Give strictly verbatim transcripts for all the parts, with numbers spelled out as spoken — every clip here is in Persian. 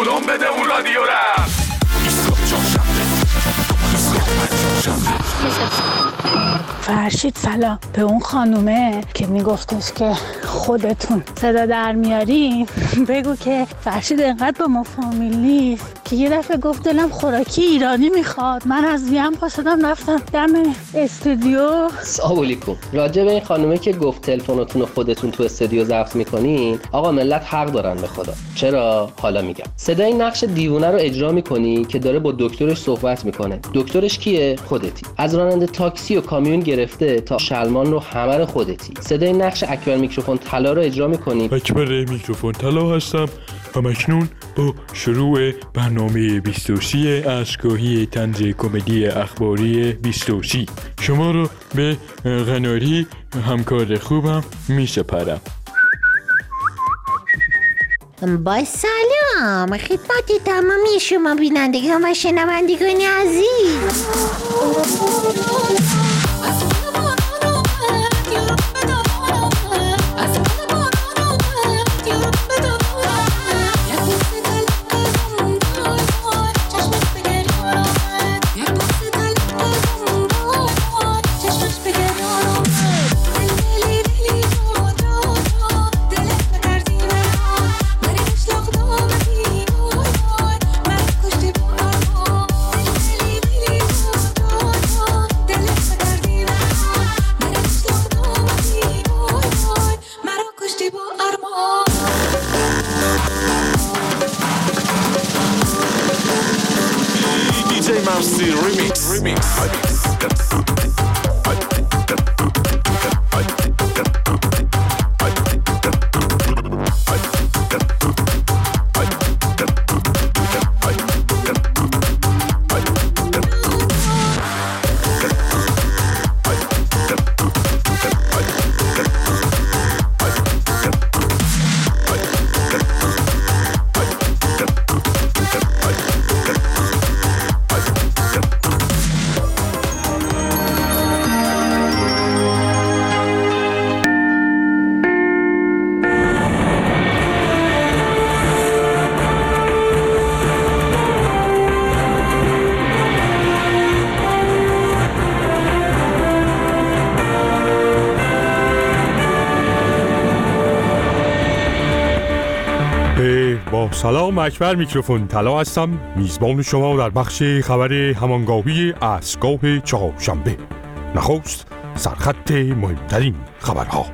جلوم بده اون رادیو رفت. فرشید سلام. به اون خانومه که میگفتش که خودتون صدا در میارین بگو که فرشید انقدر با ما فامیل نیست که یه دفعه گفت دلم خوراکی ایرانی میخواد. من از ویم پاشدم رفتم دم استودیو. سلام علیکم. راجع به این خانومه که گفت تلفنتون رو خودتون تو استودیو ضبط میکنین، آقا ملت حق دارن به خدا. چرا؟ حالا میگم. صدای نقش دیوونه رو اجرا میکنی که داره با دکترش صحبت میکنه. دکترش کیه؟ خودتی. از راننده تاکسی و کامیون گرفته تا شلمان رو همه رو خودتی. صدای نقش اکبر میکروفون طلا رو اجرا میکنی. اکبر میکروفون طلا هستم و مکنون با شروع برنامه بیست و سی اشکاهی طنز کمدی اخباری بیست و سی شما رو به قناری همکار خوبم میسپارم. با سلام خدمت تمامی شما بینندگان و شنوندگان عزیز. سلام، اکبر میکروفون طلا هستم، میزبان شما در بخش خبر همانگاهی اشکاه چهارشنبه. نخست سرخط مهمترین خبرها.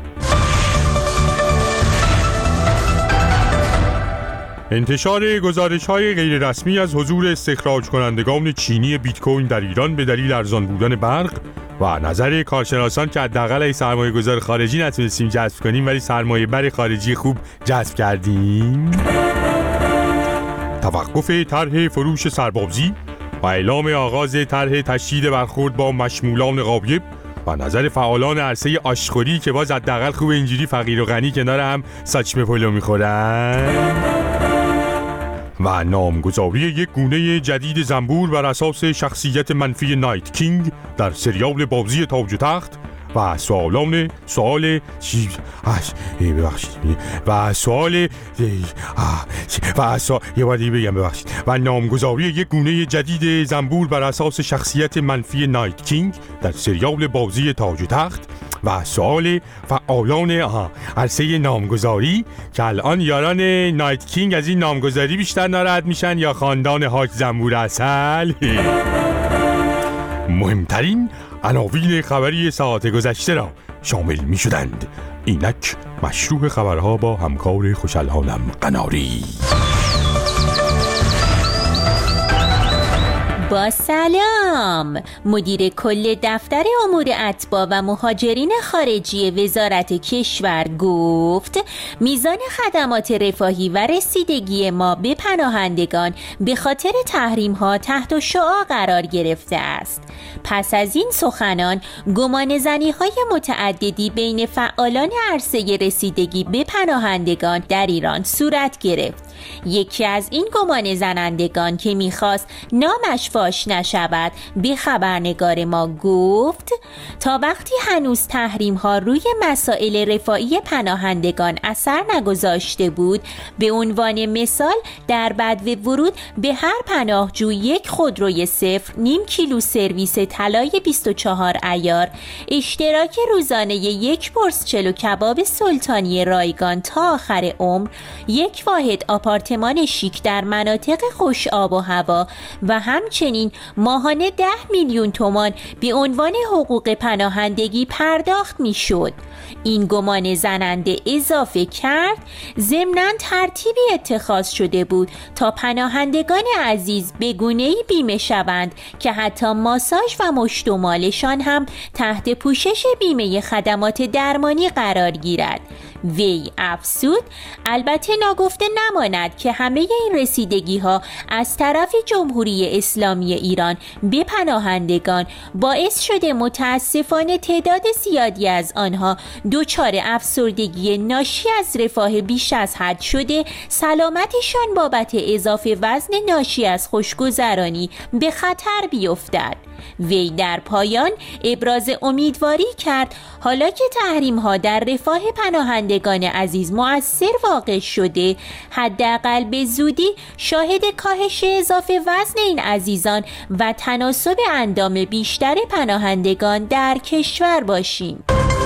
انتشار گزارش‌های غیررسمی از حضور استخراج کنندگان چینی بیت کوین در ایران به دلیل ارزان بودن برق و نظر کارشناسان که حداقل سرمایه گذار خارجی نتونستیم جذب کنیم ولی سرمایه بر خارجی خوب جذب کردیم. توقف طرح فروش سربازی و اعلام آغاز طرح تشدید برخورد با مشمولان غایب و نظر فعالان عرصه آشخوری که باز حداقل خوب اینجوری فقیر و غنی کنار هم ساچمه پلو میخورن. و نامگذاری یک گونه جدید زنبور بر اساس شخصیت منفی نایت کینگ در سریال بازی تاج و تخت و سوالان سوال چی ببخشید و سوال و سوال یه باری بگم ببخشید و نامگذاری یک گونه جدید زنبور بر اساس شخصیت منفی نایت کینگ در سریال بازی تاج و تخت و سوال فعالان عرصه نامگذاری که الان یاران نایت کینگ از این نامگذاری بیشتر ناراحت میشن یا خاندان حاج زنبور عسل. مهمترین عناوین خبری ساعت گذشته را شامل می شدند. اینک مشروع خبرها با همکار خوش‌الحالم قناری. با سلام. مدیر کل دفتر امور اتباع و مهاجرین خارجی وزارت کشور گفت میزان خدمات رفاهی و رسیدگی ما به پناهندگان به خاطر تحریم ها تحت شعاع قرار گرفته است. پس از این سخنان گمان زنی های متعددی بین فعالان عرصه رسیدگی به پناهندگان در ایران صورت گرفت. یکی از این گمان زنندگان که میخواست نامش فاش نشود به خبرنگار ما گفت تا وقتی هنوز تحریم ها روی مسائل رفاهی پناهندگان اثر نگذاشته بود، به عنوان مثال در بدو ورود به هر پناهجو یک خودروی صفر، نیم کیلو سرویس طلای بیست و چهار عیار، اشتراک روزانه یک پرس چلو کباب سلطانی رایگان تا آخر عمر، یک واحد آپارتمان شیک در مناطق خوش آب و هوا و همچنین ماهانه ده میلیون تومان به عنوان حقوق پناهندگی پرداخت می شد. این گمان زننده اضافه کرد ضمناً ترتیبی اتخاذ شده بود تا پناهندگان عزیز به گونه‌ای بیمه شوند که حتی ماساژ و مشت و مالشان هم تحت پوشش بیمه خدمات درمانی قرار گیرد. وی افزود البته ناگفته نماند که همه این رسیدگی ها از طرف جمهوری اسلامی ایران به پناهندگان باعث شده متاسفانه تعداد زیادی از آنها دچار افسردگی ناشی از رفاه بیش از حد شده سلامتشان بابت اضافه وزن ناشی از خوشگذرانی به خطر بیفتد. وی در پایان ابراز امیدواری کرد حالا که تحریم ها در رفاه پناهندگان عزیز مؤثر واقع شده، حداقل به زودی شاهد کاهش اضافه وزن این عزیزان و تناسب اندام بیشتر پناهندگان در کشور باشیم.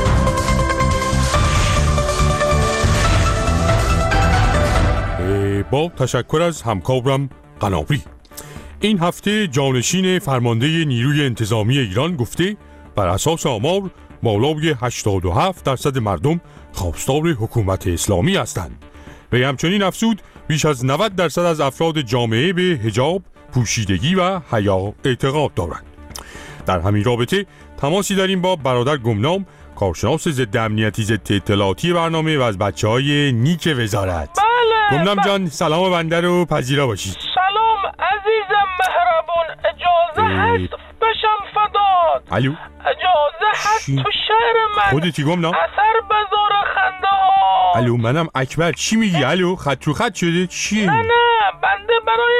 با تشکر از همکارم قنابری. این هفته جانشین فرمانده نیروی انتظامی ایران گفته بر اساس آمار بالای هشتاد و هفت درصد مردم خواستار حکومت اسلامی هستند. و همچنین افزود بیش از نود درصد از افراد جامعه به حجاب، پوشیدگی و حیا اعتقاد دارند. در همین رابطه تماسی داریم با برادر گمنام، کارشناس ضد امنیتی ضد اطلاعاتی برنامه و از بچه‌های نیک وزارت. بله گمنام جان سلام بنده رو پذیرا باشید. سلام عزیزم مهربون، اجازه هست بشم فدات؟ الو اجازه هست تو شهر من خودتی گمنام؟ اثر بذار خنده ها. الو منم اکبر، چی میگی؟ الو خط رو خط شده چیه؟ نه نه بنده برای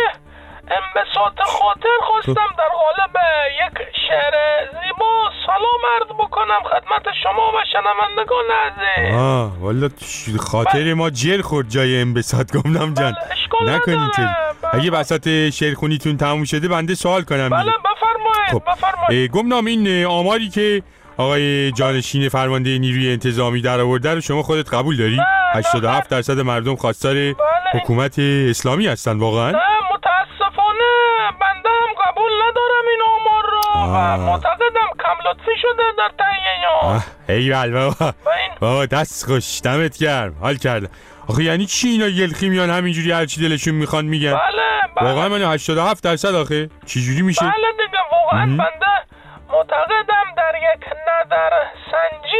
انبساط خاطر خواستم در قالب یک شعر زیبا سلام عرض بکنم خدمت شما و شنوندگان عزیز. آه والا خاطر ما جر خورد جای انبساط گمنام جان. نکنین تو. اگه بساط شعرخونیتون تموم شده بنده سوال کنم. بله بفرمایید. خب. بفرمایید. گمنام این آماری که آقای جانشین فرمانده نیروی انتظامی در آورده رو شما خودت قبول داری؟ هشتاد و هفت درصد مردم خواستار بله. حکومت اسلامی هستن واقعا؟ نه متاسفانه بنده هم قبول ندارم این آمار رو و معتقدم کم لطفی شده در تهیه آن. ایول بابا بابا دست خوش دمت گرم حال کردم. آخه یعنی چی اینا یلخی میان همینجوری هرچی دلشون میخوان میگن؟ بله بله واقعا من هشتاد و هفت درصد آخه چی جوری میشه؟ بله دیگه واقعا بنده معتقدم در یک نظر سنجی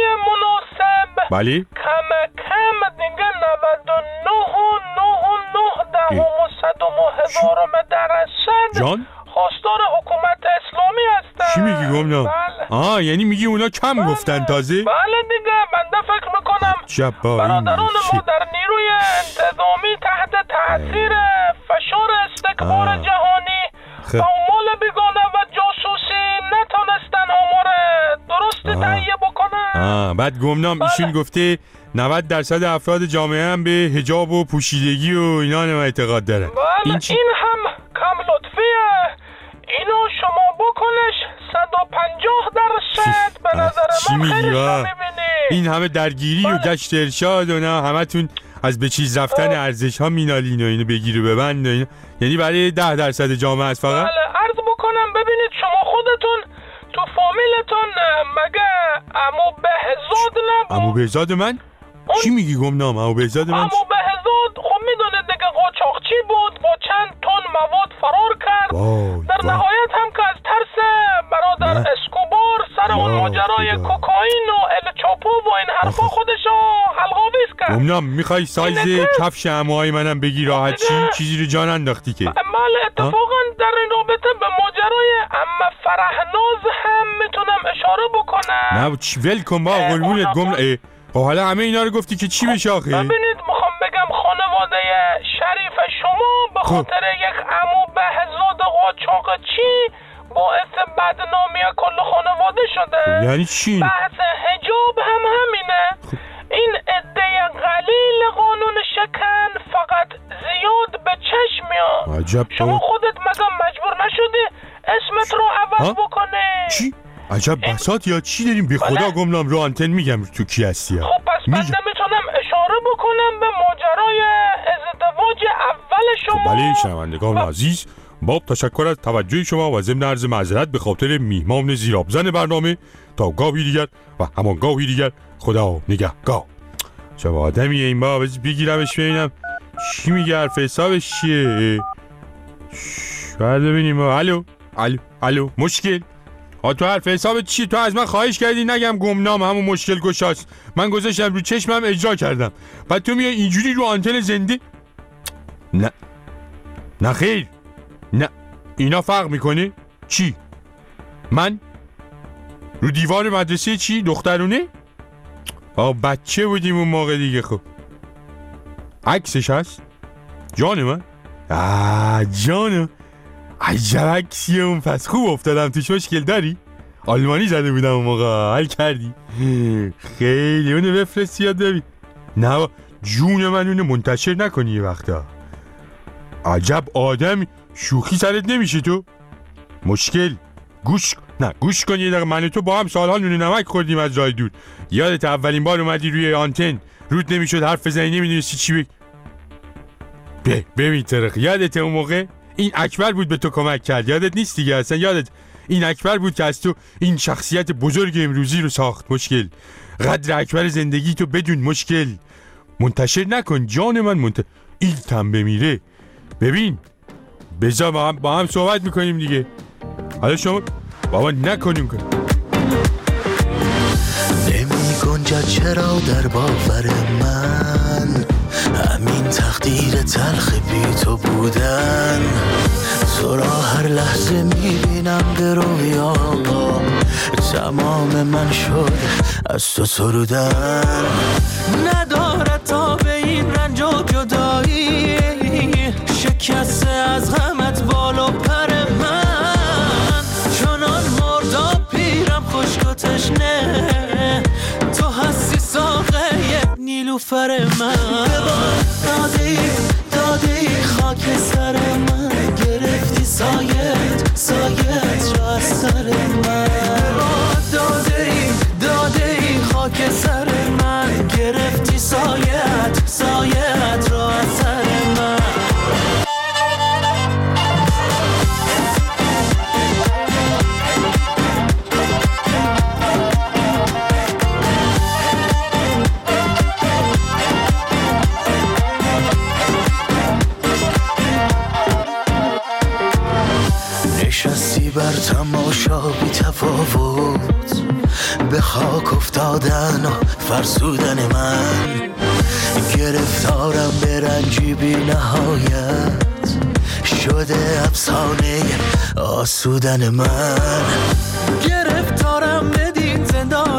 مناسب بله کم کم دیگه نود و نه و نه و نه دهم و صدم و هزارم درصد جان؟ خواستار حکومت اسلامی هستن. چی میگی گمنام؟ بله. آه یعنی میگی اونا کم بله. گفتن تازه؟ بله دیگه بنده فکر میکنم جبا برادران ما در نیروی انتظامی تحت تاثیر فشار استکبار آه. جهانی خب. و اموال بیگانه و جاسوسی نتونستن آمار درست تهیه بکنن. آه بعد گمنام بله. ایشون گفته نود درصد افراد جامعه هم به حجاب و پوشیدگی و اینا نما اعتقاد دارن. بله این, این, این هم کم لطفیه. اینو شما بکنش صد و پنجاه درصد به نظر من خیلی میبینی. این همه درگیری بله. و گشت ارشاد و نه همه تون از به چیز رفتن ارزش ها مینالین و اینو بگیر و ببند و اینو. یعنی برای ده درصد جامعه است فقط؟ بله عرض بکنم ببینید شما خودتون تو فامیلتون مگه عمو بهزاد نبود؟ عمو بهزاد من؟ اون... چی میگی گمنام عمو بهزاد من؟ عمو بهزاد خب میدونید دیگه قاچاقچی بود با چند تن مواد فرار کرد. وای در وای. نهایت هم که از ترس برادر نه. اسکوبار سر اون وای ماجرای خدا. کوکائین و ال چاپو و این حرفا آخه. خودشو حلقاویز کرد. گمنام میخوای سایز اینه که- کفش عموهای منم بگی راحت چی؟ دیگه. چیزی رو جان انداختی که بله اتفاقا در این رابطه به ماجرای عمه فرهناز هم میتونم اشاره بکنم. نه چی ول کن با قربونت گم اه، خب حالا همه اینا رو گفتی که چی بشه آخه؟ ببینید میخوام بگم خانواده خانواده شریف شما به خاطر یک عمو بهزاد قاچاقچی باعث بدنامی کل خانواده شده. یعنی چی؟ بحث حجاب هم همینه. این عده قلیل قانون شکن فقط زیاد به چشم میاد. عجب. شما خودت مگه مجبور نشدی اسمت رو عوض بکنی؟ چی؟ عجب بساط یا چی داریم؟ به خدا گمنام رو آنتن میگم تو کی هستی. خب پس من نمیتونم اشاره بکنم به ماجرای ازدواج اول شما. بله شنوندگان عزیز، با تشکر از توجه شما و ضمن عرض معذرت به خاطر میهمان زیرآبزن برنامه، تا گاهی دیگر و همان گاهی دیگر خدا نگهدار. چه آدمیه این بابا؟ بگیرمش ببینم چی میگه، حرف حسابش چیه. شاید ببینیم. الو الو الو مشکل. ها تو حرف حسابت چی؟ تو از من خواهش کردی نگم گمنام همون مشکل گشاست، من گذاشتم رو چشمم اجرا کردم، بعد تو میای اینجوری رو آنتن زنده. نه نه خیر، نه اینا فرق میکنه. چی؟ من رو دیوار مدرسه چی؟ دخترونه؟ آه بچه بودیم اون موقع دیگه. خب عکسش هست؟ جان من؟ آه جانو عجب عکسیه اون. پس خوب افتادم توش. مشکل داری؟ آلمانی زده بودم اون موقع. حل کردی؟ خیلی اونو بفرستی یاد ببین. نه جون من اونو منتشر نکنی یه وقتا. عجب آدمی. شوخی سرت نمیشه تو؟ مشکل گوش نه گوش کن یه دقیقه. من و تو با هم سالها نون نمک خوردیم از راه دور. یادت اولین بار اومدی روی آنتن رود نمیشد حرف بزنی، نمیدونستی چی بگی. به ببین ترخ، یادت اون موقع این اکبر بود به تو کمک کرد؟ یادت نیست دیگه اصلا؟ یادت این اکبر بود که از تو این شخصیت بزرگ امروزی رو ساخت. مشکل قدر اکبر زندگی تو بدون. مشکل منتشر نکن جان من. منت... این تم بمیره. ببین بذار با هم, با هم صحبت میکنیم دیگه. حالا شما بابا نکنیم کن. نمی گنجد چرا در باور من همین تقدیر تلخ بی تو بودن. تو را هر لحظه میبینم به رویام، تمام من شد از تو سرودن. ندارد تا به این رنج و جدایی، شکسته از غمت بالا پر من. چنان مرداب پیرم خشک و تشنه، تو هستی ساقه نیلوفر من. دادی دادی خاک سر من، گرفتی سایت سایت را از سر من. دادی دادی خاک سر من، گرفتی سایت سایت را از سر من. نشستی بر تماشا بی تفاوت، به خاک افتادن و فرسودن من. گرفتارم به رنجی بی نهایت، شده افسانه آسودن من. گرفتارم بدین زندان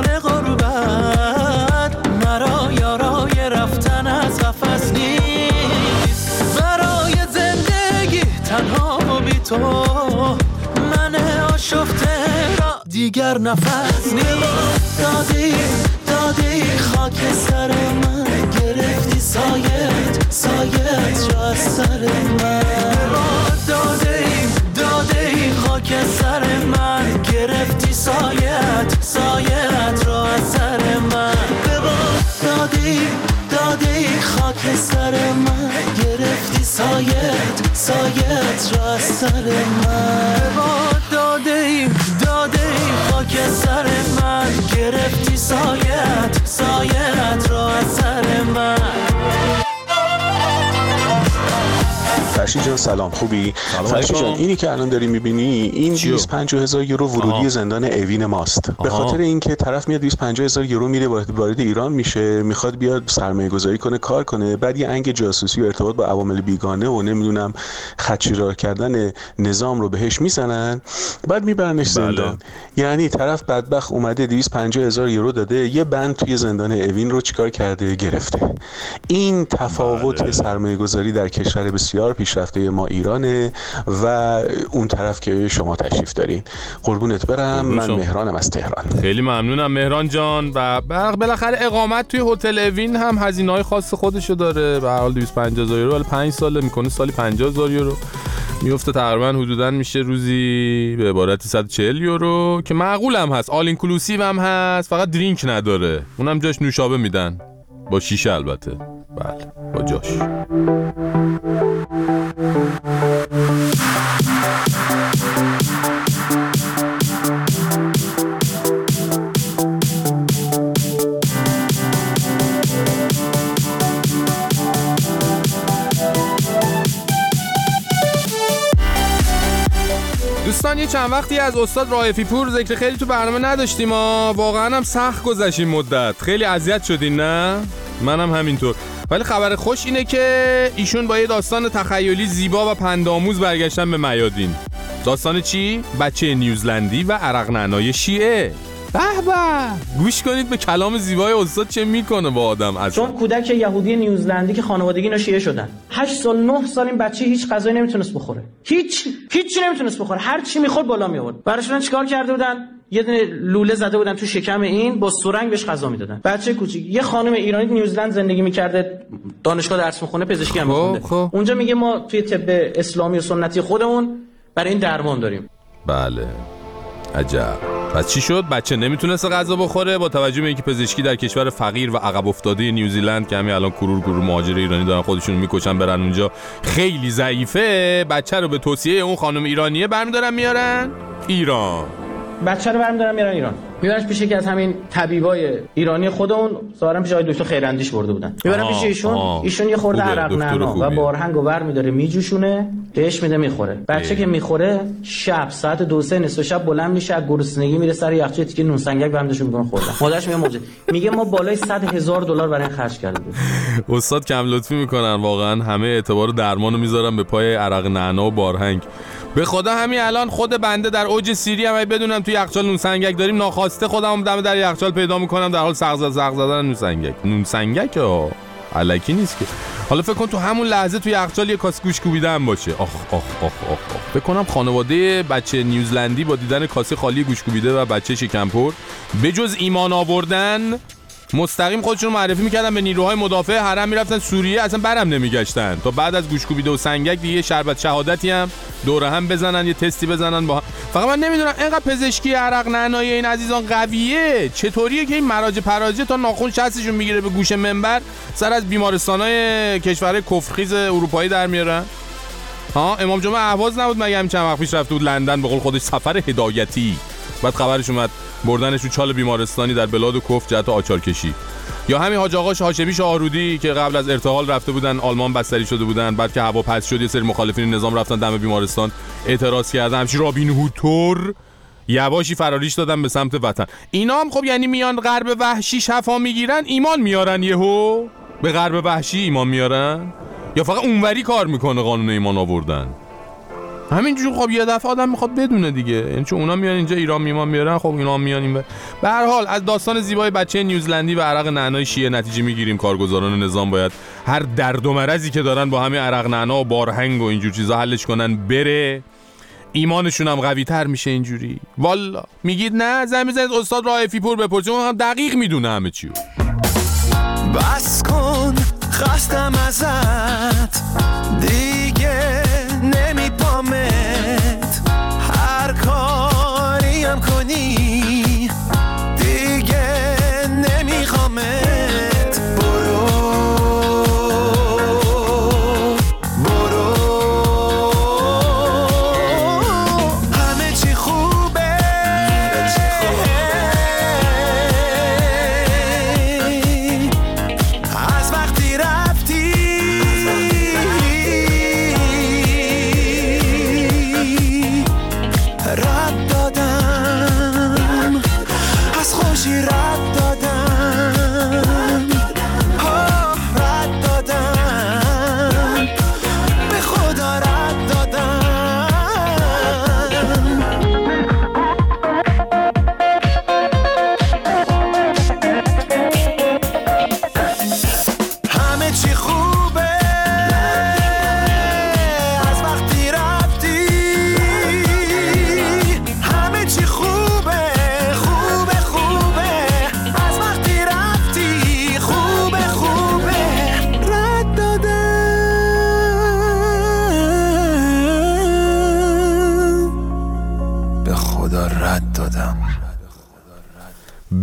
غربت، مرا یارای رفتن از قفس نیست. برای زندگی تنها بی تو، من آشفته را دیگر نفس نیست. دادی دادی خاک سر من، گرفتی سایت سایت را از سر من. دادی دادی خاک سر من، گرفتی سایت سایت را از سر من. دادی دادی خاک سر من، گرفتی سایت سایت را از سر من. دادی دادی خاک سر من، گرفتی سایت سایت را از سر من. فرشید جان سلام، خوبی؟ فرشید جان اینی که الان داری میبینی این دویست و پنجاه هزار یورو ورودی آها. زندان اوین ماست. آها. به خاطر اینکه طرف میاد دویست و پنجاه هزار یورو میره وارد ایران میشه، میخواد بیاد سرمایه گذاری کنه، کار کنه، بعد یه انگ جاسوسی و ارتباط با عوامل بیگانه و نمیدونم خدشه‌دار کردن نظام رو بهش میزنن، بعد میبرنش زندان. یعنی طرف بدبخت اومده دویست و پنجاه هزار یورو داده، یه بند توی زندان اوین رو چیکار کرده؟ گرفته. این تفاوت بله. سرمایه گذاری در کشور بسیار پیشرفته ما ایرانه و اون طرف که شما تشریف دارین. قربونت برم، من مهرانم از تهران. خیلی ممنونم مهران جان. و بالاخره اقامت توی هتل اوین هم هزینه‌های خاص خودشو داره. به هر حال دویست و پنجاه هزار یورو ولی پنج ساله میکنه، سالی پنجاه هزار یورو میفته، تقریبا حدوداً میشه روزی به عبارتی صد و چهل یورو که معقول هم هست، آل اینکلوسیو هم هست، فقط درینک نداره، اونم جاش نوشابه میدن با شیشه البته. بله با جاش. دوستان یه چند وقتی از استاد رائفی پور ذکر خیلی تو برنامه نداشتیم ها، واقعا هم سخت گذشت این مدت، خیلی اذیت شدین نه؟ منم همینطور. ولی خبر خوش اینه که ایشون با یه داستان تخیلی زیبا و پندآموز برگشتن به میادین. داستان چی؟ بچه نیوزلندی و عرق نعنای شیعه. به به، گوش کنید به کلام زیبای استاد چه میکنه با آدم. از چون کودک یهودی نیوزلندی که خانوادگی اینا شیعه شدن، هشت سال نه سال این بچه هیچ غذایی نمیتونست بخوره، هیچ هیچی نمیتونست بخوره، هر چی میخورد بالا میآورد. براشون چیکار کرده بودن؟ یه دونه لوله زده بودن تو شکم این، با سرنگ بهش غذا میدادن. بچه کوچیک، یه خانم ایرانی نیوزلند زندگی میکرده، دانشگاه درس میخونه، پزشکی هم میخونه. اونجا میگه ما توی طب اسلامی و سنتی خودمون برای این درمان داریم. بله عجب. پس چی شد؟ بچه نمیتونست غذا بخوره، با توجه به اینکه پزشکی در کشور فقیر و عقب افتاده نیوزیلند که همین الان کرور کرور مهاجر ایرانی دارن خودشون میکشن برن اونجا، خیلی ضعیفه، بچه رو به توصیه اون خانم ایرانیه برمیدارن میارن ایران. بچه رو برمیدارن میارن ایران، میبرنش پیش یکی از همین طبیبای ایرانی خودمون، ظاهرا پیش آقای دکتر خیراندیش برده بودن، میبرن پیش ایشون. آه. ایشون یه خورده عرق نعنا و بارهنگ و ور میداره میجوشونه، بهش میده میخوره. بچه اه. که میخوره شب ساعت دو سه نصف شب بلند میشه، از گرسنگی میره سر یخچال تیکه نون سنگک برمی‌داشون میکنه خوردن. مادرش میگه موجه میگه ما بالای صد هزار دلار برای این خرج کردیم. استاد کم لطفی میکنن واقعا، همه اعتبار درمانو میذارن به پای عرق نعنا و بارهنگ. به خدا همین الان خود بنده در اوج سیری هم بدونم توی یخچال نون سنگک داریم، ناخواسته خودم دم در یخچال پیدا میکنم در حال سغز سغز زدن نون سنگک. نون سنگک ها الکی نیست که. حالا فکر کن تو همون لحظه توی یخچال یه کاسه گوشت کوبیده هم باشه. آخ آخ آخ آخ. فکر کنم خانواده بچه نیوزلندی با دیدن کاسه خالی گوشت کوبیده و بچه شکم پر، بجز ایمان آوردن مستقیم خودشون معرفی میکردن به نیروهای مدافع حرم، میرفتن سوریه، اصلا برم نمیگشتن تا بعد از گوشت کوبیده و سنگک دیگه شربت شهادتی هم دوره هم بزنن، یه تستی بزنن با هم. فقط من نمیدونم اینقدر پزشکی عرق نعنای این عزیزان قویه، چطوریه که این مراجع پراجع تا ناخن شستشون میگیره به گوش منبر سر از بیمارستانای کشورهای کفرخیز اروپایی در میارن؟ ها امام جمعه اهواز نبود مگه همین چند وقت پیش رفته بود لندن، به قول خودش سفر هدایتی، بعد خبرش اومد بردنش رو چال بیمارستانی در بلاد کفر جهت آچارکشی. یا همین حاج آقا هاشمی شاهرودی که قبل از ارتحال رفته بودن آلمان بستری شده بودن، بعد که هوا پس شد یه سری مخالفین نظام رفتن دم بیمارستان اعتراض کردن، همچین رابین هوتور یواشی فراریش دادن به سمت وطن. اینا هم خب یعنی میان غرب وحشی شفا میگیرن، ایمان میارن، یهو به غرب وحشی ایمان میارن، یا فقط اونوری کار میکنه قانون ایمان آوردن؟ همینجور خب یه دفعه آدم میخواد بدونه دیگه، یعنی چون اونا میان اینجا ایران میمان میارن، خب اینا میان این. به هر حال از داستان زیبای بچه نیوزلندی و عرق نعنای شیعه نتیجه میگیریم کارگزاران نظام باید هر درد و مرضی که دارن با همین عرق نعنا و بارهنگ و اینجور چیزا حلش کنن، بره ایمانشون هم قوی تر میشه اینجوری. والا میگید نه؟ زمین زنید استاد رائفی پور بپرسید، اون هم دقیق میدونه همه چیو. بس کن خستم ازت دیگه نمیپامت، هر کاری هم کنی دیگه نمیخوامت، برو برو همه چی خوبه، از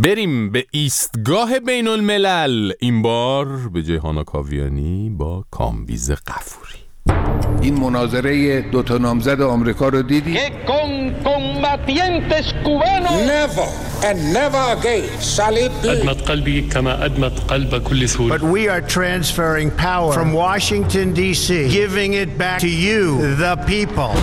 بریم به ایستگاه بین الملل، این بار به جای هانا کاویانی با کامبیز غفوری. این مناظره دو تا نامزد آمریکا رو دیدی؟ Never and never again shall it be. أدمت قلبي كما أدمت قلب كل سوري. But we are transferring power from Washington D C, giving it back to you, the people.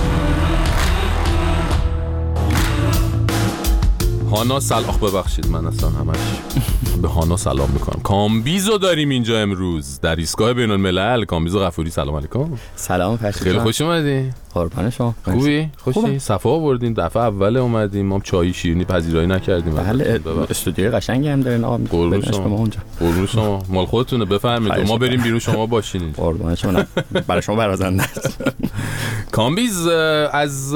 هانا سلام ببخشید من اصلا همش به هانا سلام میکنم. کامبیزو داریم اینجا امروز در ایستگاه بین الملل. کامبیز غفوری سلام علیکم. سلام فرشید. خیلی خوش اومدی. قربان شما. خوبی؟ خوشی؟ صفا آوردین. دفعه اول اومدیم ما چای شیرینی پذیرایی نکردیم. بله استودیوی قشنگی هم دارین آقا. قربون شما اونجا. قربون شما. مال خودتونه بفرمایید. ما بریم بیرون شما باشین اینجا. قربان شما. برای شما برازنده است. کامبیز از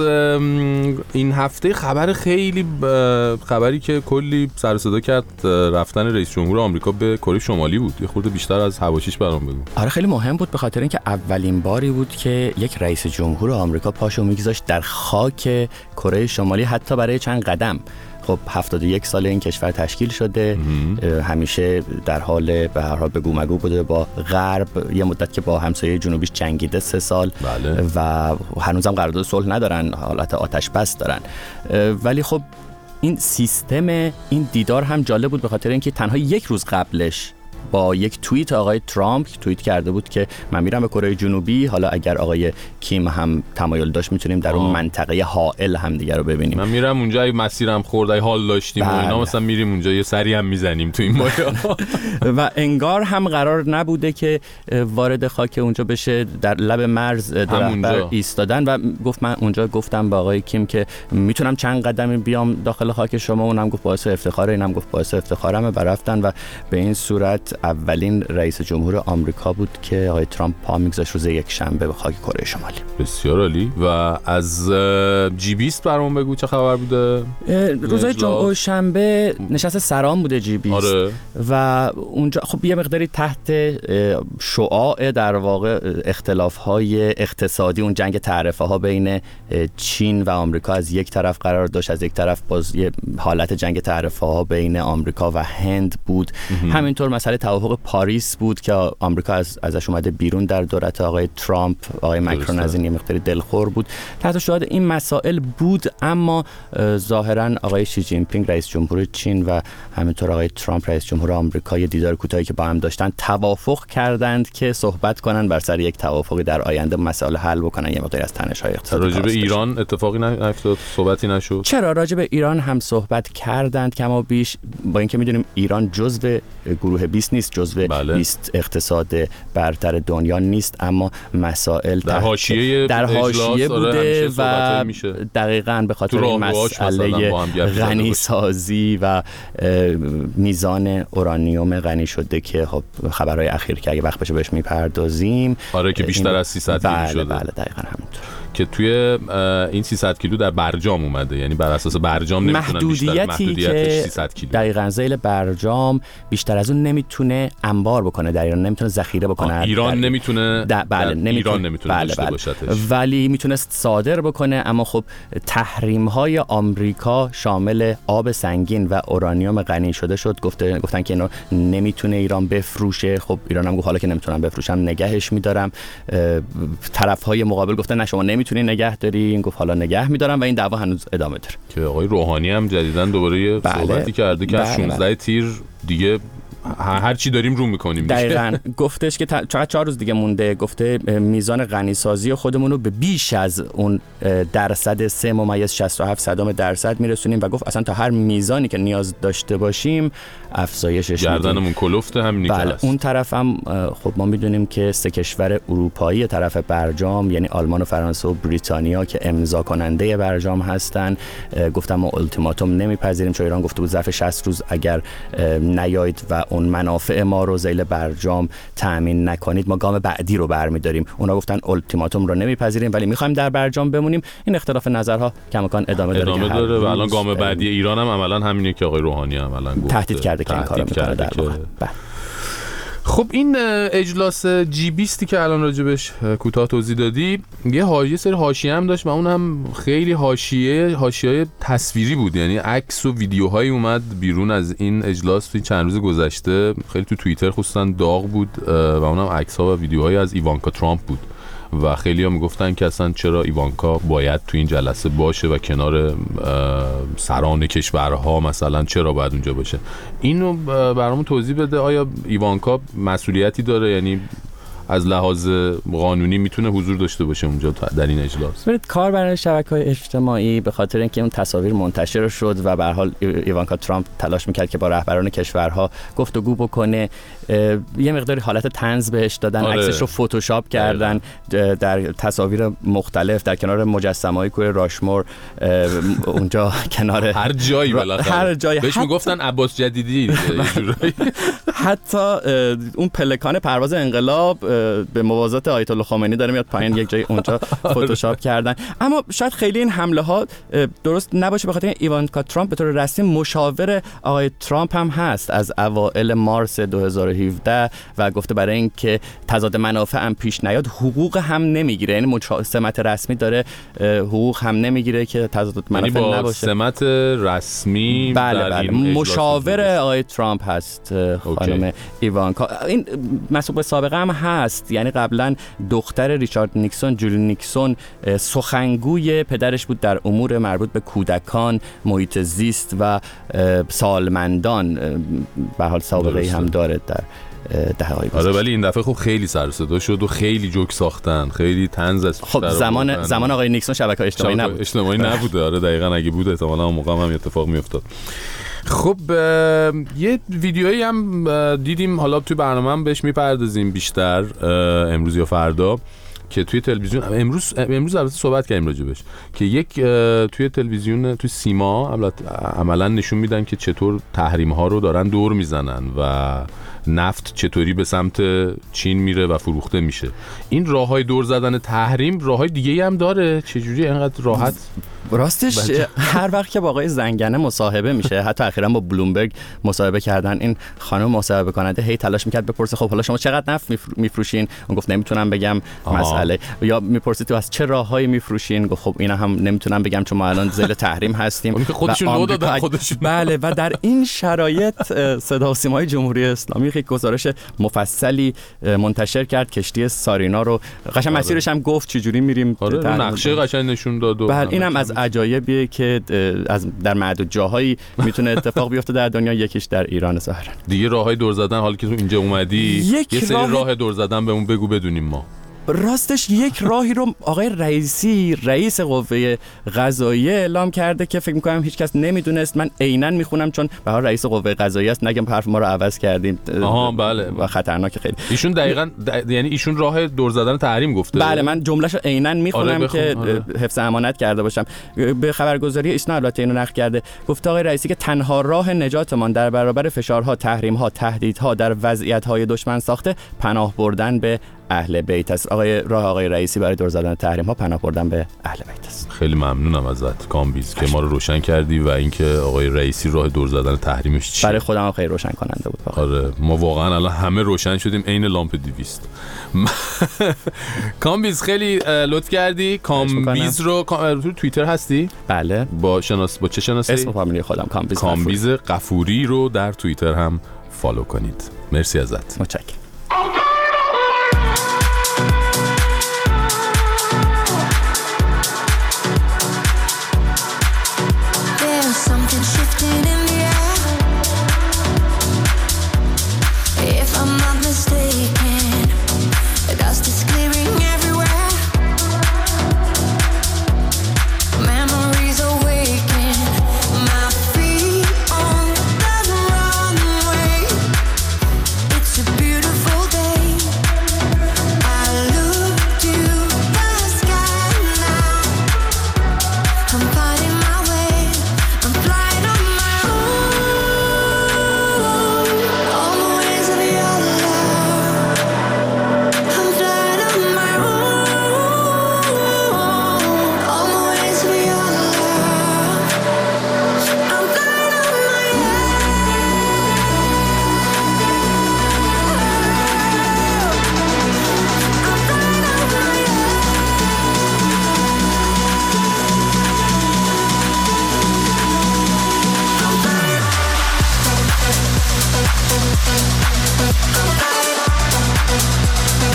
این هفته خبر خیلی خبری که کلی سر و صدا کرد رفتن رئیس جمهور آمریکا به کره شمالی بود. یه خورده بیشتر از حواشیش برام بگو. آره خیلی مهم بود به خاطر اینکه اولین باری بود که یک رئیس جمهور آمریکا پاشو میگذاشت در خاک کره شمالی حتی برای چند قدم. خب هفتاد و یک سال این کشور تشکیل شده، همیشه در حال به هر حال بگو مگو بوده با غرب، یه مدت که با همسایه جنوبیش جنگیده سه سال. بله. و هنوزم قرارداد صلح ندارن، حالت آتش بس دارن. ولی خب این سیستم این دیدار هم جالب بود به خاطر اینکه تنها یک روز قبلش با یک توییت آقای ترامپ توییت کرده بود که من میرم به کره جنوبی، حالا اگر آقای کیم هم تمایل داشت میتونیم در اون منطقه حائل هم دیگه رو ببینیم. من میرم اونجا، اگه مسیرم خورد، اگه حال داشتیم و اینا مثلا میریم اونجا یه سری هم میزنیم تو این ماجرا. و انگار هم قرار نبوده که وارد خاک اونجا بشه، در لب مرز درخت‌بر ایستادن و گفت من اونجا گفتم با آقای کیم که میتونم چند قدمی بیام داخل خاک شما. اونم گفت باعث افتخاره، اینم گفت باعث افتخارمه. برفتن و به این صورت اولین رئیس جمهور آمریکا بود که آقای ترامپ پا میگذاشت روز یک شنبه به خاک کره شمالی. بسیار عالی. و از جی بیست برام بگو چه خبر بوده؟ روز جمعه شنبه نشست سران بوده جی بیست. آره. و اونجا خب یه مقداری تحت شعاع در واقع اختلاف‌های اقتصادی، اون جنگ تعرفه ها بین چین و آمریکا از یک طرف قرار داشت، از یک طرف باز یه حالت جنگ تعرفه ها بین آمریکا و هند بود. همینطور مسئله توافق پاریس بود که آمریکا از ازش اومده بیرون در دولت آقای ترامپ. آقای مکرون از این یه مقداری دلخور بود. تحت شعاع این مسائل بود، اما ظاهرا آقای شی جین پینگ رئیس جمهور چین و همینطور آقای ترامپ رئیس جمهور آمریکا یه دیدار کوتاهی که با هم داشتن توافق کردند که صحبت کنن بر سر یک توافقی در آینده مسائل حل بکنن، یه مقداری از تنش‌های اقتصادی. راجع به ایران اتفاقی نیفتاد، صحبتی نشد؟ چرا راجع به ایران هم صحبت کردند، کما بیش با اینکه میدونیم ایران جزو گروه بیست نیست، جزو بله. بیست اقتصاد برتر دنیا نیست، اما مسائل در حاشیه در حاشیه بوده و دقیقاً به خاطر این مسئله غنی سازی و میزان اورانیوم غنی شده که خب خبرهای اخیر که اگه وقت بشه بهش میپردازیم. آره که بیشتر از سیصد کیلو شده. بله دقیقاً همونطور که توی این سیصد کیلو در برجام اومده، یعنی بر اساس برجام نمیتونن بیشتر، محدودیتش سیصد کیلو. دقیقاً ذیل برجام بیشتر از اون نمیتونه انبار بکنه در ایران، نمیتونه ذخیره بکنه. ایران نمیتونه در... بله نمیتونه ایران نمیتونه بله داشته بله. باشتش. ولی میتونست صادر بکنه، اما خب تحریم های آمریکا شامل آب سنگین و اورانیوم غنی شده شد. گفته گفتن که اینو نمیتونه ایران بفروشه. خب ایران هم گفت حالا که نمیتونم بفروشم نگهش میدارم. طرف های مقابل گفتن نه شما نمیتونی نگه داری، این گفت حالا نگه میدارم و این دعوا هنوز ادامه داره. که آقای روحانی هم جدیدن دوباره یه بله. صحبتی کرده که از شانزده تیر دیگه هر چی داریم رو میکنیم. دقیقاً گفتش که چقدر چهار روز دیگه مونده، گفته میزان غنی سازی خودمون رو به بیش از اون درصد سه ممیز شصت و هفت صدام درصد میرسونیم و گفت اصلا تا هر میزانی که نیاز داشته باشیم افزایشش میدیم. گردنمون کلفته همینی که بله. اون طرف هم خب ما میدونیم که سه کشور اروپایی طرف برجام یعنی آلمان و فرانسه و بریتانیا که امضا کننده برجام هستن گفتم ما التیماتوم نمیپذیریم، چون ایران گفته بود ظرف شصت روز اگر نیایید و اون منافع ما رو ذیل برجام تأمین نکنید ما گام بعدی رو برمی‌داریم. اونا گفتن التیماتوم رو نمیپذیریم ولی می‌خوایم در برجام بمونیم. این اختلاف نظرها کماکان ادامه داره. ادامه داره و الان گام بعدی ایران هم عملاً همینه که آقای روحانی عملاً گفت تهدید کرده که این کارو می‌کنه در واقع. خب این اجلاس جی بیست که الان راجبش کوتاه توضیح دادی یه حاشیه سری حاشیه هم داشت و اون هم خیلی حاشیه حاشیه‌های تصویری بود، یعنی عکس و ویدیوهایی اومد بیرون از این اجلاس توی چند روز گذشته، خیلی تو توییتر خصوصا داغ بود و اونم عکس‌ها و ویدیوهایی از ایوانکا ترامپ بود و خیلی ها میگفتن که اصلا چرا ایوانکا باید تو این جلسه باشه و کنار سران کشورها مثلا چرا باید اونجا باشه. اینو برامون توضیح بده، آیا ایوانکا مسئولیتی داره، یعنی از لحاظ قانونی میتونه حضور داشته باشه اونجا در این اجلاس؟ برید کار برای شبکه‌های اجتماعی به خاطر اینکه اون تصاویر منتشر شد و به هر حال ایوانکا ترامپ تلاش میکرد که با رهبران کشورها گفتگو بکنه، یه مقداری حالت طنز بهش دادن، آره. عکسش رو فتوشاپ کردن آره. در تصاویر مختلف در کنار مجسمه‌های کوه راشمور اونجا کنار هر جایی بالاخره هر جایی بهش میگفتن عباس جدیدی حتی اون پلکان پرواز انقلاب به موازات آیت الله خمینی داره میاد پایین، یک جای اونجا فتوشاپ کردن. اما شاید خیلی این حمله ها درست نباشه، بخاطر این ایوانکا ترامپ به طور رسمی مشاور آقای ترامپ هم هست از اوایل مارس دو هزار و هفده و گفته برای اینکه تضاد منافع هم پیش نیاد حقوق هم نمیگیره، یعنی سمت رسمی داره حقوق هم نمیگیره که تضاد منافع یعنی نباشه. سمت رسمی بله در بله این مشاور آقای ترامپ هست خانم ایوانکا. این مسئول سابقه هم هست، یعنی قبلا دختر ریچارد نیکسون جولی نیکسون سخنگوی پدرش بود در امور مربوط به کودکان، محیط زیست و سالمندان، به حال سابقه ای هم داره در دهه‌های گذشته. آره ولی این دفعه خب خیلی سر و صدا شد و خیلی جوک ساختن، خیلی طنز از خب زمان زمان آقای نیکسون شبکه‌های اجتماعی نبود. اجتماعی نبود آره دقیقاً، اگه بود احتمالاً اون موقع هم اتفاق میافتاد. خب یه ویدیویی هم دیدیم، حالا توی برنامه هم بهش میپردازیم بیشتر امروز یا فردا، که توی تلویزیون امروز امروز البته صحبت کردیم راجبش، که یک توی تلویزیون توی سیما عملا نشون میدن که چطور تحریم ها رو دارن دور میزنن و نفت چطوری به سمت چین میره و فروخته میشه. این راههای دور زدن تحریم راههای دیگه‌ای هم داره، چجوری اینقدر راحت؟ راستش بچه. هر وقت که با آقای زنگنه مصاحبه میشه، حتی اخیراً با بلومبرگ مصاحبه کردن، این خانم مصاحبه کننده هی تلاش میکرد بپرسه خب حالا شما چقدر نفت میفروشین؟ اون گفت نمیتونم بگم مسئله. یا میپرسید تو از چه راههایی میفروشین؟ گفت خب اینا هم نمیتونم بگم چون ما الان زیر تحریم هستیم. اون که خودشون لو دادن خودشون. بله و در این شرایط صدا و سیمای جمهوری اسلامی یک گزارش مفصلی منتشر کرد، کشتی سارینا رو قشنگ مسیرش هم گفت چجوری میریم، آره نقشه قشنگ نشون داد. بله اینم از عجایبیه که از در معدود جاهایی میتونه اتفاق بیفته در دنیا، یکیش در ایران ظاهرا. دیگه راههای دور زدن، حالا که تو اینجا اومدی یه سری راه... راه دور زدن بهمون بگو بدونیم ما. راستش یک راهی رو آقای رئیسی رئیس قوه قضاییه اعلام کرده که فکر می‌کنم هیچ کس نمیدونست. من عیناً میخونم چون به هر رئیس قوه قضاییه است، نگم حرف ما رو عوض کردیم. آها بله و خطرناکه خیلی. ایشون دقیقاً د... یعنی ایشون راه دور زدن تحریم گفته. بله من جمله‌شو عیناً میخونم آره که آره. حفظ امانت کرده باشم. به خبرگزاری ایسنا البته اینو نقل کرده، گفته آقای رئیسی که تنها راه نجاتمان در برابر فشارها، تحریم‌ها، تهدیدها در وضعیت‌های دشمن ساخته پناه بردن به اهل بیت است. آقای راه آقای رئیسی برای دور زدن تحریم ها پناه بردن به اهل بیت است. خیلی ممنونم ازت کامبیز که ما رو روشن کردی و اینکه آقای رئیسی راه دور زدن تحریمش چیه. برای خودم خیلی روشن کننده بود. آره ما واقعا الان همه روشن شدیم عین لامپ دویست. کامبیز خیلی لطف کردی. کامبیز رو تو توییتر هستی؟ بله. با شناس با چه شناسی؟ اسم فامیلی خودم کامبیز. کامبیز قفوری رو در توییتر هم فالو کنید. مرسی ازت. متشکرم. Beautiful day.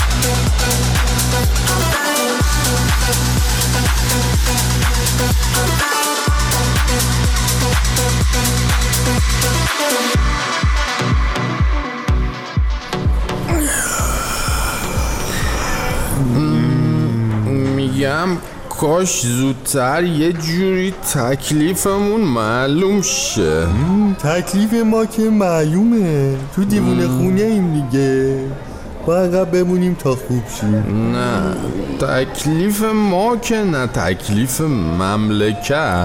میگم کاش زودتر یه جوری تکلیفمون معلوم شه. تکلیف ما که معلومه، تو دیوونه خونه ایم دیگه، باید بمونیم تا خوب شیم. نه تکلیف ما که نه، تکلیف مملکت.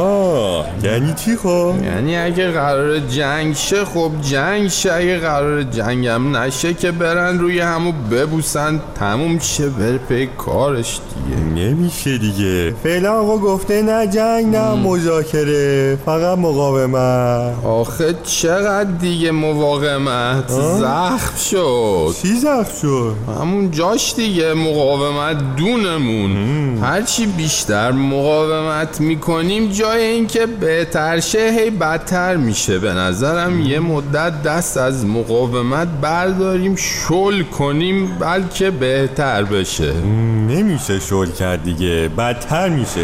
آها یعنی چی خب؟ یعنی اگه قرار جنگ شه خب جنگ شه، اگه قرار جنگ هم نشه که برن روی همو ببوسن تموم شه بره پی کارش دیگه. نمیشه دیگه، فعلا آقا گفته نه جنگ نه مذاکره، فقط مقاومت. آخه چقدر دیگه مقاومت؟ زخم شد. چی زخم شد؟ همون جاش دیگه، مقاومت دونمون. هرچی بیشتر مقاومت میکنیم جای اینکه بهتر شه هی بدتر میشه. به نظرم یه مدت دست از مقاومت برداریم شل کنیم بلکه بهتر بشه. نمیشه شل کرد دیگه، بدتر میشه.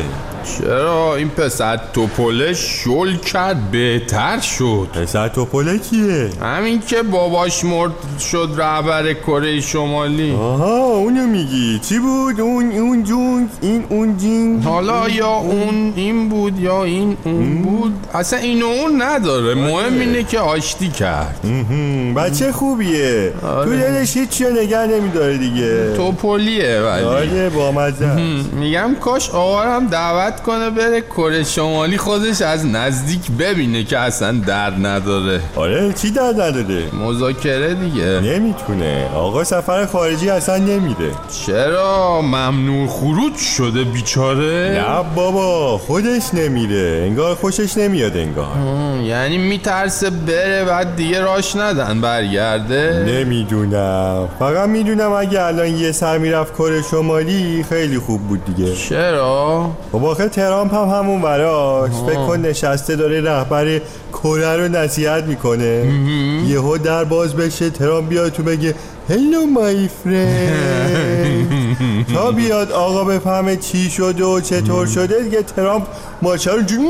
چرا؟ این پسر توپله شل کرد بهتر شد. پسر توپله کیه؟ همین که باباش مرد شد رهبر کره شمالی. آها اونو میگی. چی بود؟ اون اون جون این اون جین. حالا یا اون این بود یا این اون بود، اصلا این و اون نداره، مهم اینه که آشتی کرد. بچه خوبیه. آره. تو دلش هیچی نگه نمیداره دیگه. توپلیه ولی. آره بامزه. میگم کاش آقا هم دعوت کنه بره کره شمالی خودش از نزدیک ببینه که اصلا درد نداره. آره چی درد نداره؟ مذاکره دیگه. نمیتونه آقا، سفر خارجی اصلا نمیره. چرا؟ ممنوع خروج شده بیچاره؟ نه بابا خودش نمیره، انگار خوشش نمیاد انگار. یعنی میترسه بره بعد دیگه راش ندن برگرده؟ نمیدونم، فقط میدونم اگه الان یه سر میرفت کره شمالی خیلی خوب بود دیگه. چرا؟ بابا آخه ترامپ هم همون براش فکر کن نشسته داره رهبر کره رو نصیحت میکنه، یهو در باز بشه ترامپ بیاد تو بگه هلو مای فرند، تا بیاد آقا بفهمه چی شده و چطور شده دیگه ترامپ ماچه رو جو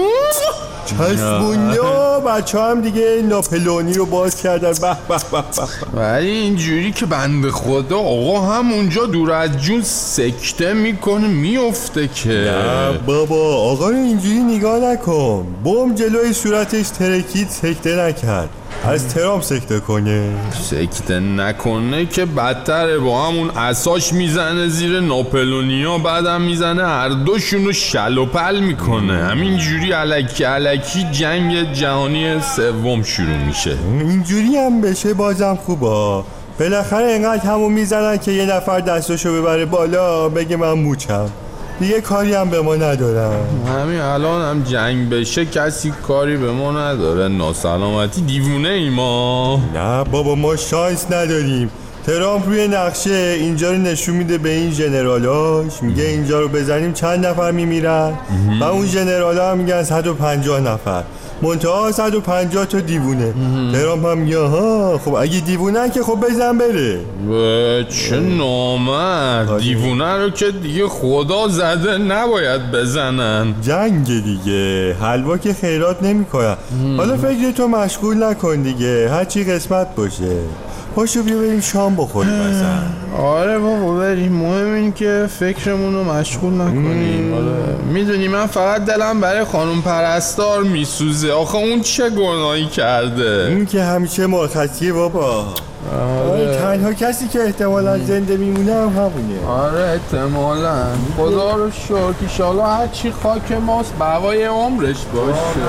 چشمونده و بچه هم دیگه ناپلونی رو باز کردن. به به به به. ولی اینجوری که بنده خدا آقا هم اونجا دور از جون سکته میکنه میفته که. نه بابا آقا رو اینجوری نگاه نکن، بم جلوی صورتش ترکید سکته نکرد، از ترامپ سکته کنه. سکته نکنه که بدتره، با همون عصاش میزنه زیر ناپلونیا، بعدم میزنه هر دوشونو شل و پل میکنه. همینجوری الکی الکی جنگ جهانی سوم شروع میشه. اینجوری هم بشه بازم خوبه، بالاخره اینقدر همون میزنن که یه نفر دستشو ببره بالا بگه من موچم، دیگه کاری هم به ما ندارن. همین الان هم جنگ بشه کسی کاری به ما نداره. ناسلامتی دیوونه ای ما. نه بابا ما شانس نداریم. ترامپ روی نقشه اینجا رو نشون میده به این ژنرالاش، میگه اینجا رو بزنیم چند نفر میمیرن و اون ژنرالا هم میگن صد و پنجاه نفر، منتها صد و پنجاه تا دیوونه. ترامپ هم میگه ها خب اگه دیوونه که خب بزن بره. چه نامرد، دیوونه رو که دیگه خدا زده نباید بزنن. جنگ دیگه، حلوا که خیرات نمیکنن. حالا فکر تو مشغول نکن دیگه، هرچی قسمت باشه. پاشو بیا بریم شام بخوریم مثلا. آره بابا بریم، مهم این که فکرمون رو مشغول نکنیم. آره میدونی من فقط دلم برای خانم پرستار میسوزه. آخه اون چه گناهی کرده؟ اون که همیشه مرخصیه بابا. آره تنها کسی که احتمالا زنده میمونه هم همونه. آره احتمالا. خدا رو شکر که شالا هر چی خاک ماست بقای عمرش باشه.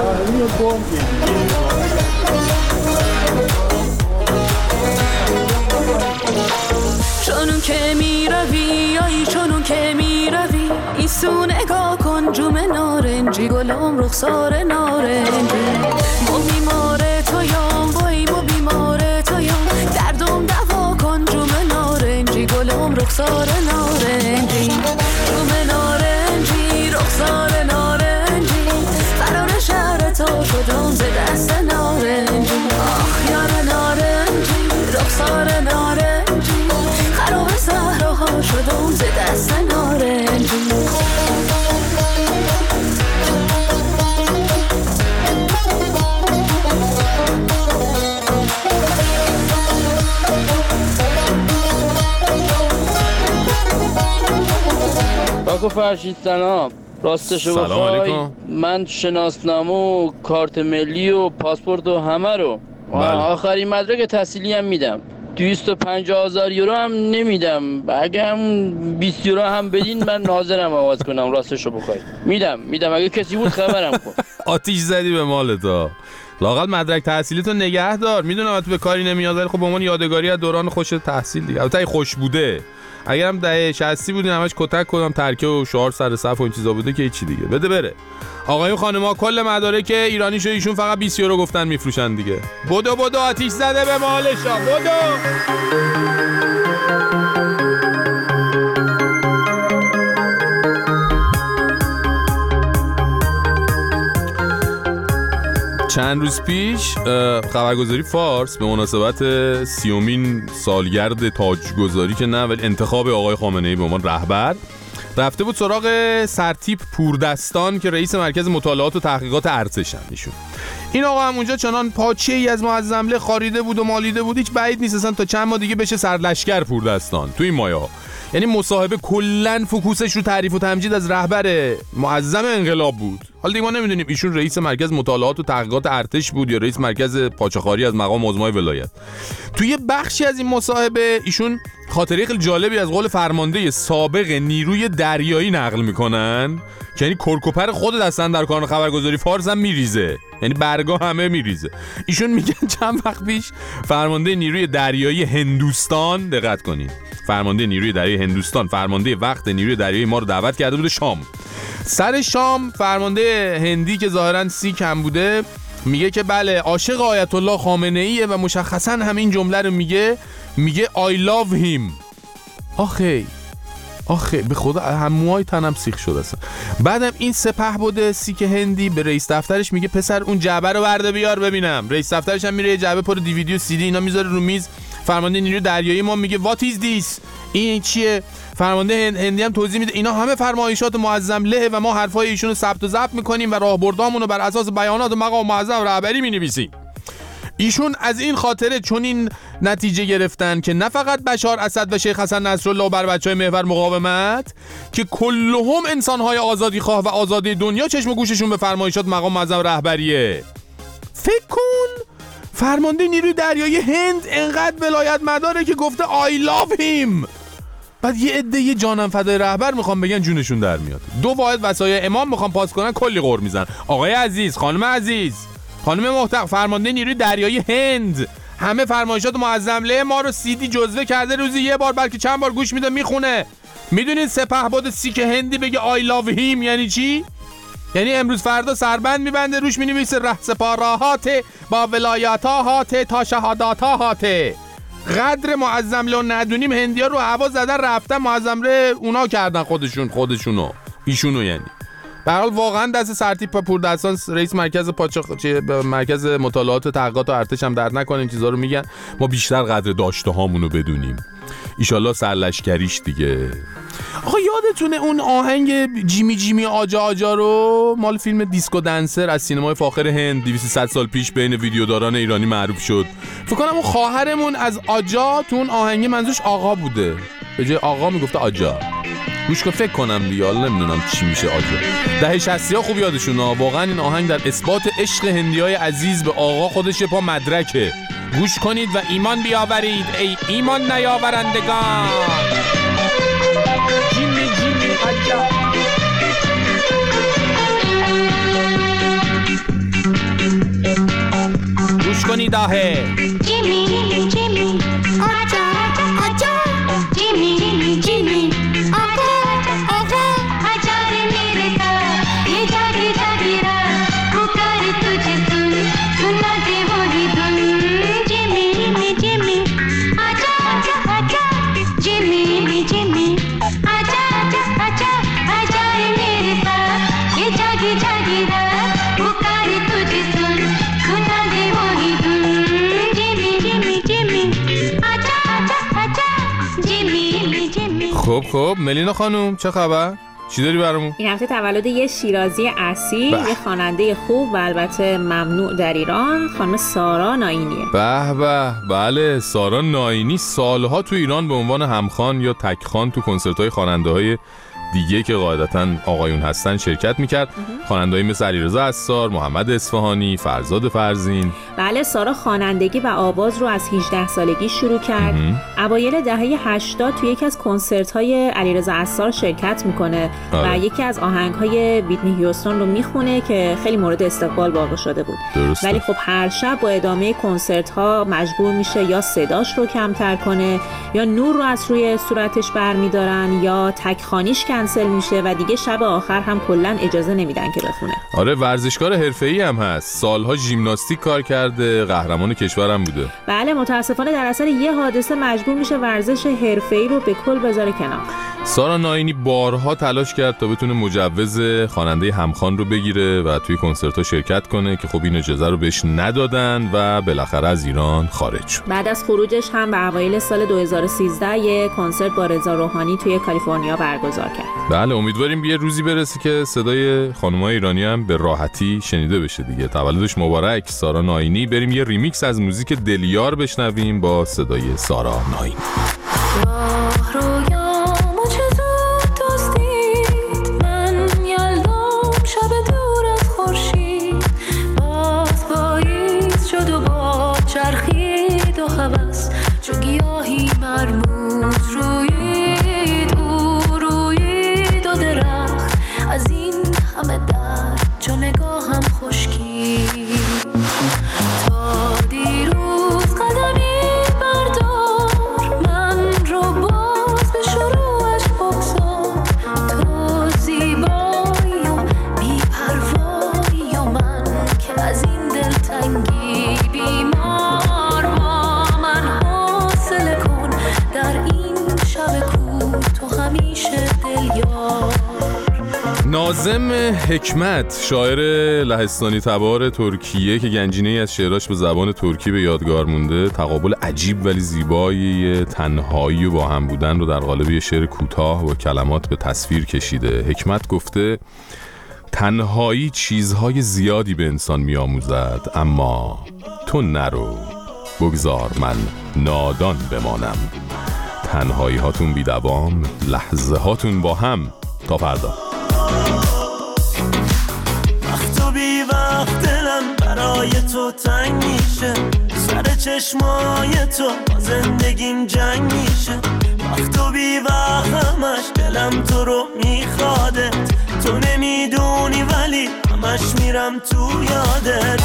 چونون که می روی آی چونون که می روی این سو نگاه کن جوم نارنجی گلم رخسار نارنجی مو بیماره تویم وای مو بیماره تویم دردم دوا کن جوم نارنجی گلم رخسار نارنجی جوم نارنجی رخسار نارنجی فرار شهر تو شدم ز دست نارنجی آخ یار نارنجی رخسار نارنجی خراب سهر پا شدم ز دست نارنجی. کاکو فرشید سلام. راستشو بخوای من شناسنامه و کارت ملی و پاسپورت و همه رو بله. آخرین مدرک تحصیلی هم میدم. دویست و پنجاه هزار یورو هم نمیدم. اگه هم بیست یورو هم بدین من حاضرم آواز کنم. راستشو بخوای میدم میدم اگه کسی بود خبرم کن. آتیش زدی به مالتا. لااقل مدرک تحصیلیتو نگه دار. میدونم تو به کاری نمیاد ولی خب به عنوان یادگاری از دوران خوش تحصیل دیگه. البته خوش بوده. اگرم دهه شصت بودین همش کتک کدام ترکه و شعار سر صف و این چیزا بوده که هیچی دیگه. بده بره. آقای و خانم‌ها کل مدارک ایرانی شو ایشون فقط بیست یورو گفتن میفروشن دیگه. بدو بدو آتیش زده به مالشا. بدو. چند روز پیش خبرگزاری فارس به مناسبت سیومین سالگرد تاجگذاری که نه ولی انتخاب آقای خامنه‌ای به عنوان رهبر رفته بود سراغ سرتیپ پوردستان که رئیس مرکز مطالعات و تحقیقات ارتشن ایشون. این آقا هم اونجا چنان پاچه‌ای از معظمله خاریده بود و مالیده بود هیچ بعید نیست اصلا تا چند ماه دیگه بشه سرلشکر پوردستان تو این مایه‌ها. یعنی مصاحبه کلاً فوکوسش رو تعریف و تمجید از رهبر معظم انقلاب بود. حالا دیگه ما نمیدونیم ایشون رئیس مرکز مطالعات و تحقیقات ارتش بود یا رئیس مرکز پاچه‌خواری از مقام عظمای ولایت. توی بخشی از این مصاحبه ایشون خاطره خیلی جالبی از قول فرمانده سابق نیروی دریایی نقل میکنن که یعنی کرکوپر خود دستن در کار خبرگزاری فارس هم میریزه، یعنی برگا همه میریزه. ایشون میگن چند وقت پیش فرمانده نیروی دریایی هندوستان، دقت کنید، فرمانده نیروی دریایی هندوستان فرمانده وقت نیروی دریایی ما رو دعوت کرده بوده شام. سر شام فرمانده هندی که ظاهرا سیک هم بوده میگه که بله عاشق آیت الله خامنه ایه و مشخصا همین جمله رو میگه میگه I love him. آخه آخه به خدا هموهای تنم سیخ شده اصلا. بعدم این سپهبد سیک هندی به رئیس دفترش میگه پسر اون جعبه رو برده بیار ببینم. رئیس دفترش هم میره یه جعبه پر دیویدی و سی دی اینا میذاره رو میز. فرمانده نیروی دریایی ما میگه what is this؟ این چیه؟ فرمانده هندی هم توضیح میده اینا همه فرمایشات معظم له و ما حرفای ایشونو ثبت و ضبط میکنیم و راهبردامون رو بر اساس بیانات مقام معظم رهبری مینویسیم. ایشون از این خاطره چون این نتیجه گرفتن که نه فقط بشار اسد و شیخ حسن نصرالله بر بچهای محور مقاومت که کلهم انسانهای آزادی خواه و آزادی دنیا چشم و گوششون به فرمایشات مقام معظم رهبریه. فکر کن فرمانده نیروی دریایی هند انقدر ولایت مداره که گفته I love him. بعد یه عده یه جانم فدای رهبر میخوام بگن جونشون در میاد. دو واحد وصایای امام میخوام پاس کنن کلی غر میزن. آقای عزیز، خانم عزیز، خانم محترم، فرمانده نیروی دریایی هند همه فرمایشات معظم له ما رو سیدی جزوه کرده، روزی یه بار بلکه چند بار گوش میده میخونه. میدونید سپهبد سیک هندی بگه I love him یعنی چی؟ یعنی امروز فردا سربند میبنده روش مینویسه ره سپاراهات با ولایاتاهات تا شهاداتاهات. قدر معظم له ندونیم هندیا رو هوا زدن رفتن معظم له اونا کردن خودشون خودشونو ایشونو. یعنی به هر حال واقعا دست سرتیپ پوردستان رئیس مرکز پاچه مرکز مطالعات و تحقیقات و ارتش هم درد نکنه این چیزا رو میگن. ما بیشتر قدر داشته هامونو بدونیم. ایشالله سرلشکریش دیگه. آقا یادتونه اون آهنگ جیمی جیمی آجا آجا رو مال فیلم دیسکو دنسر از سینمای فاخر هند دویست سال پیش بین ویدیوداران ایرانی معروف شد؟ فکر کنم اون خواهرمون از آجا تو اون آهنگ منظورش آقا بوده، به جای آقا میگفته آجا. گوش کن فکر کنم دیگه، حالا نمیدونم چی میشه آجا. دهه شصت ها خوب یادشونه. واقعا این آهنگ در اثبات عشق هندیای عزیز به آقا خودش پا مدرکه. گوش کنید و ایمان بیاورید ای ایمان نیاورندگان. جیمی جیمی آجا. گوش کنید آهه جیمی جیمی آجا آجا جیمی جیمی Jimmy. خب خب ملینا خانم چه خبر؟ چی داری برامون؟ این هفته تولد یه شیرازی اصیل، یه خواننده خوب و البته ممنوع در ایران، خانم سارا ناینیه. به به، بله سارا ناینی سالها تو ایران به عنوان همخوان یا تکخوان تو کنسرت‌های خواننده‌های دیگه که قاعدتاً آقایون هستن شرکت میکرد. خواننده‌ای مثل علیرضا عصار، محمد اصفهانی، فرزاد فرزین. بله سارا خوانندگی و آواز رو از هجده سالگی شروع کرد. اوایل دهه هشتاد توی یکی از کنسرت‌های علیرضا عصار شرکت میکنه آره. و یکی از آهنگ‌های ویتنی هیوستون رو میخونه که خیلی مورد استقبال واقع شده بود. درسته. ولی خب هر شب با ادامه کنسرت‌ها مجبور میشه یا صداش رو کمتر کنه یا نور رو از روی صورتش برمی‌دارن یا تکخوانیش کنسل میشه و دیگه شب آخر هم کلا اجازه نمیدن که بخونه. آره ورزشکار حرفه‌ای هم هست. سالها ژیمناستیک کار کرده، قهرمان کشورم بوده. بله متاسفانه در اثر یه حادثه مجبور میشه ورزش حرفه‌ای رو به کل بذاره کنار. سارا ناینی بارها تلاش کرد تا بتونه مجوز خواننده همخوان رو بگیره و توی کنسرت‌ها شرکت کنه که خب این اجازه رو بهش ندادن و بالاخره از ایران خارج شد. بعد از خروجش هم به اوایل سال دو هزار و سیزده یه کنسرت با رضا روحانی توی کالیفرنیا برگزار کرد. بله امیدواریم یه روزی برسه که صدای خانم‌های ایرانی هم به راحتی شنیده بشه دیگه. تولدش مبارک سارا ناینی. بریم یه ریمیکس از موزیک دلیار بشنویم با صدای سارا ناینی. ناظم حکمت شاعر لهستانی تبار ترکیه که گنجینه‌ای از شعراش به زبان ترکی به یادگار مونده، تقابل عجیب ولی زیبایی تنهایی و با هم بودن رو در قالب یه شعر کوتاه و کلمات به تصویر کشیده. حکمت گفته تنهایی چیزهای زیادی به انسان می‌آموزد، اما تو نرو، بگذار من نادان بمانم. تنهایی هاتون بی دوام، لحظه هاتون با هم. تا فردا. وقت و بی وقت دلم برای تو تنگ میشه، سر چشمای تو با زندگیم جنگ میشه. وقت و بی وقت همش دلم تو رو میخوادت، تو نمیدونی ولی همش میرم تو یادت.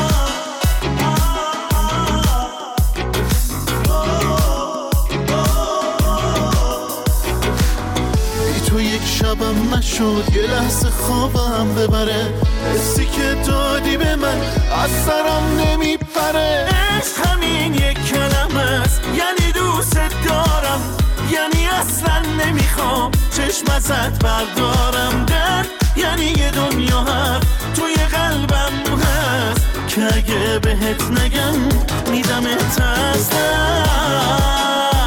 تو یک شبم نشد یه لحظه خوابم ببره، حسی که دادی به من از سرم نمیپره. عشق همین یک کلمه است، یعنی دوست دارم، یعنی اصلا نمیخوام چشم ازت بردارم. درد یعنی یه دنیا هست توی قلبم هست که اگه بهت نگم میدمت از دست.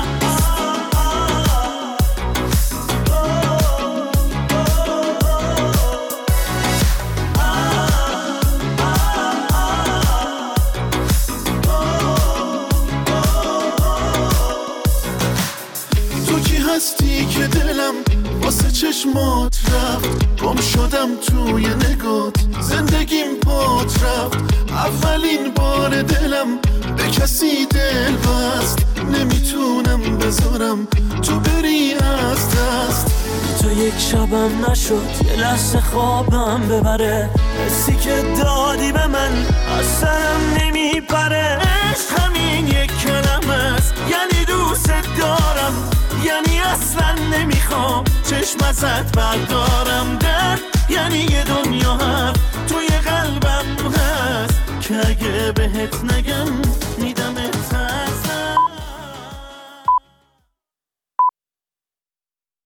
هستی که دلم واسه چشمات رفت، گم شدم توی نگات، زندگیم پات رفت. اولین بار دلم به کسی دل بست، نمیتونم بذارم تو بری از دست. تو یک شبم نشد یه لحظه خوابم ببره، حسی که دادی به من از سرم نمیپره. عشق همین یک کلمه است، یعنی دوست دارم، یعنی اصلا نمیخوام چشم ازت بردارم. درد یعنی یه دنیا هست توی قلبم هست که اگه بهت نگم